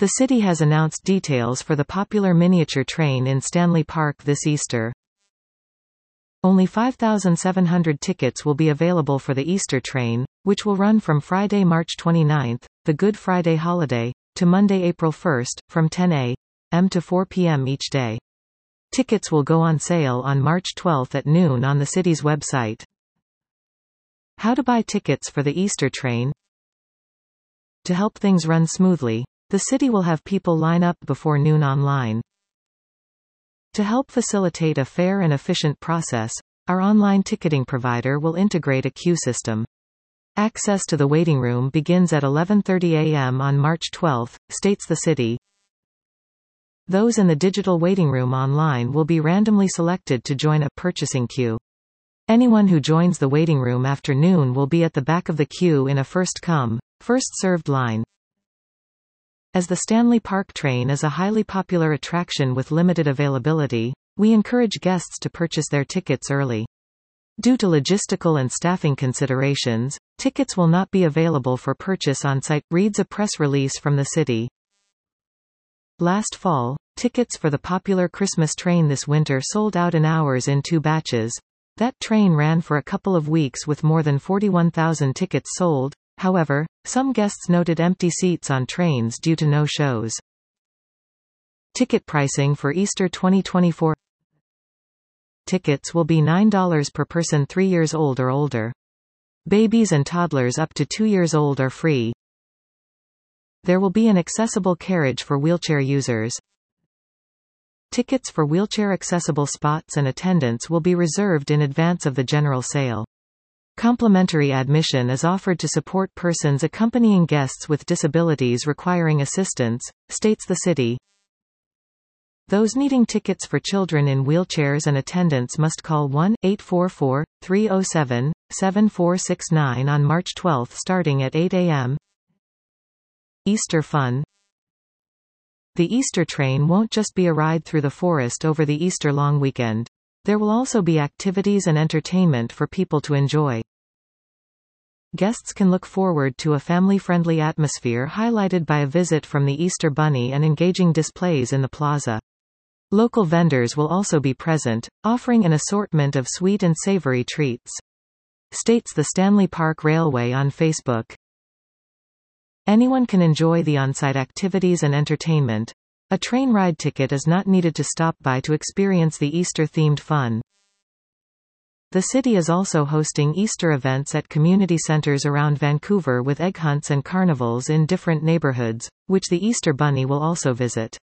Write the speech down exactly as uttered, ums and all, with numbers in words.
The city has announced details for the popular miniature train in Stanley Park this Easter. Only five thousand seven hundred tickets will be available for the Easter train, which will run from Friday, March twenty-ninth, the Good Friday holiday, to Monday, April first, from ten a m to four p m each day. Tickets will go on sale on March twelfth at noon on the city's website. How to buy tickets for the Easter train? To help things run smoothly, the city will have people line up before noon online. To help facilitate a fair and efficient process, our online ticketing provider will integrate a queue system. Access to the waiting room begins at eleven thirty a m on March twelfth, states the city. Those in the digital waiting room online will be randomly selected to join a purchasing queue. Anyone who joins the waiting room after noon will be at the back of the queue in a first-come, first-served line. As the Stanley Park train is a highly popular attraction with limited availability, we encourage guests to purchase their tickets early. Due to logistical and staffing considerations, tickets will not be available for purchase on-site, reads a press release from the city. Last fall, tickets for the popular Christmas train this winter sold out in hours in two batches. That train ran for a couple of weeks with more than forty-one thousand tickets sold. However, some guests noted empty seats on trains due to no shows. Ticket pricing for Easter twenty twenty-four. Tickets will be nine dollars per person three years old or older. Babies and toddlers up to two years old are free. There will be an accessible carriage for wheelchair users. Tickets for wheelchair-accessible spots and attendants will be reserved in advance of the general sale. Complimentary admission is offered to support persons accompanying guests with disabilities requiring assistance, states the city. Those needing tickets for children in wheelchairs and attendants must call one eight four four, three oh seven, seven four six nine on March twelfth starting at eight a m Easter fun. The Easter train won't just be a ride through the forest over the Easter long weekend. There will also be activities and entertainment for people to enjoy. Guests can look forward to a family-friendly atmosphere highlighted by a visit from the Easter Bunny and engaging displays in the plaza. Local vendors will also be present, offering an assortment of sweet and savory treats. States the Stanley Park Railway on Facebook. Anyone can enjoy the on-site activities and entertainment. A train ride ticket is not needed to stop by to experience the Easter-themed fun. The city is also hosting Easter events at community centers around Vancouver with egg hunts and carnivals in different neighborhoods, which the Easter Bunny will also visit.